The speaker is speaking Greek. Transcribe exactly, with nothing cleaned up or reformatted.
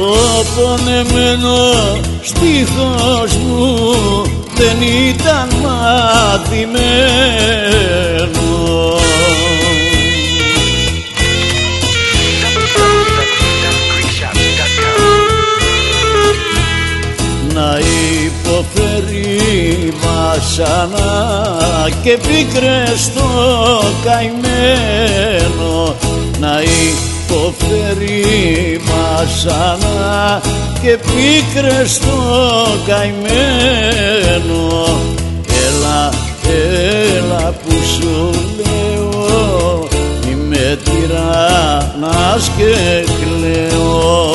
Το πονεμένο στίχος μου δεν ήταν μαθημένο. Να υποφέρει βασανά και πίκρες στο καημένο. Να υποφέρει βασανά και πίκρες στο καημένο. Έλα, έλα που σου λέω, μη με τυραννάς και κλαίω.